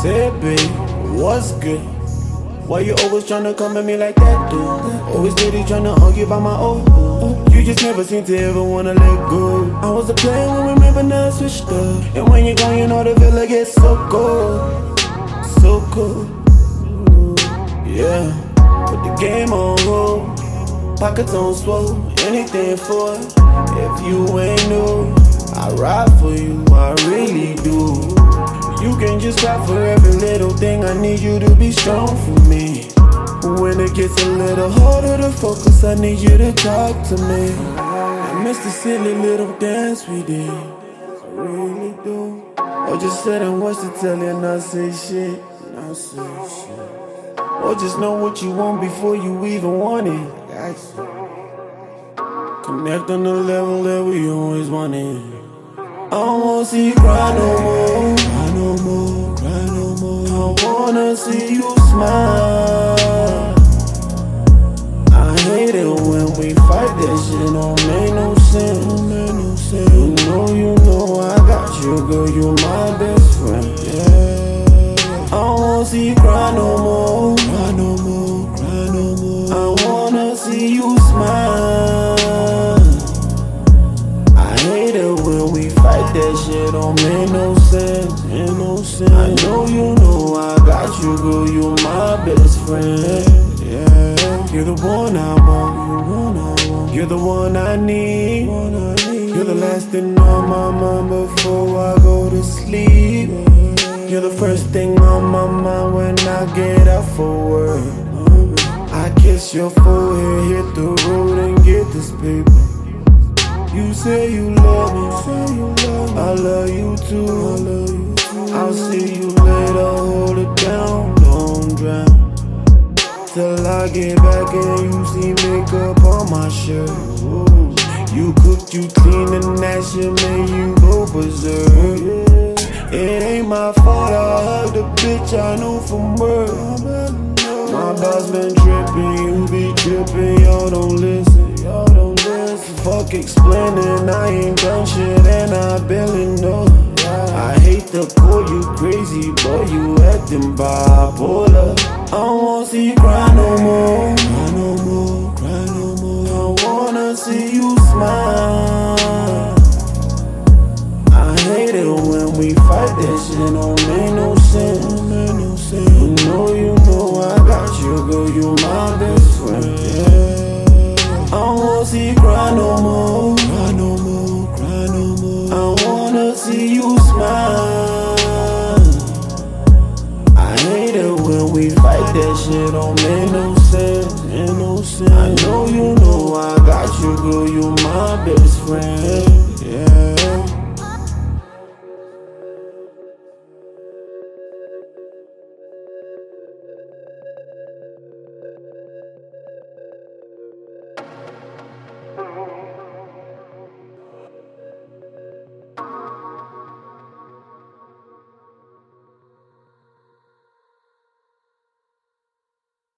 Say, babe, what's good? Why you always tryna come at me like that, dude? Always steady tryna argue about my old. You just never seem to ever wanna let go. I was a player when remember now I switched up. And when you're gone, you know the feel gets so cold. So cold. Yeah, put the game on hold. Pockets on swole, anything for it. If you ain't new, I ride for you, I really do. You can just cry for every little thing. I need you to be strong for me. When it gets a little harder to focus, I need you to talk to me. I miss the silly little dance we did, I really do. Or just sit and watch the telly and not say shit, not say shit. Or just know what you want before you even want it. Connect on the level that we always wanted. I don't wanna see you cry no more, cry no more, cry no more. I wanna see you smile. I hate it when we fight, that shit don't make no sense, don't make no sense. You know I got you, girl, you my best friend, yeah. I don't wanna see you cry no more, cry no more, cry no more. I wanna see you smile. That shit don't make no sense, ain't no sense. I know you know I got you, girl, you my best friend. Yeah, you're the one I want, you're the one I need. You're the last thing on my mind before I go to sleep. You're the first thing on my mind when I get up for work. I kiss your forehead, hit the road and get this paper. You say you love me, I love you too. I'll see you later, hold it down, don't drown. Till I get back and you see makeup on my shirt. Ooh. You cooked, you clean, and that shit made you go berserk. It ain't my fault, I hugged a bitch I knew from birth. My boss been trippin', you be trippin', y'all don't listen, y'all don't listen. Fuck explaining, I ain't done shit and I barely know. I hate to call you crazy, but you acting bipolar. I don't wanna see you cry no more, cry no more, cry no more. I wanna see you smile. I hate it when we fight, that shit don't make no sense, don't make no sense. You know I got you, girl, you my best friend, yeah. I don't wanna see you cry no more, cry no more, cry no more. I wanna see you smile. I hate it when we fight, that shit don't make no sense, ain't no sense. I know you know I got you, girl, you my best friend.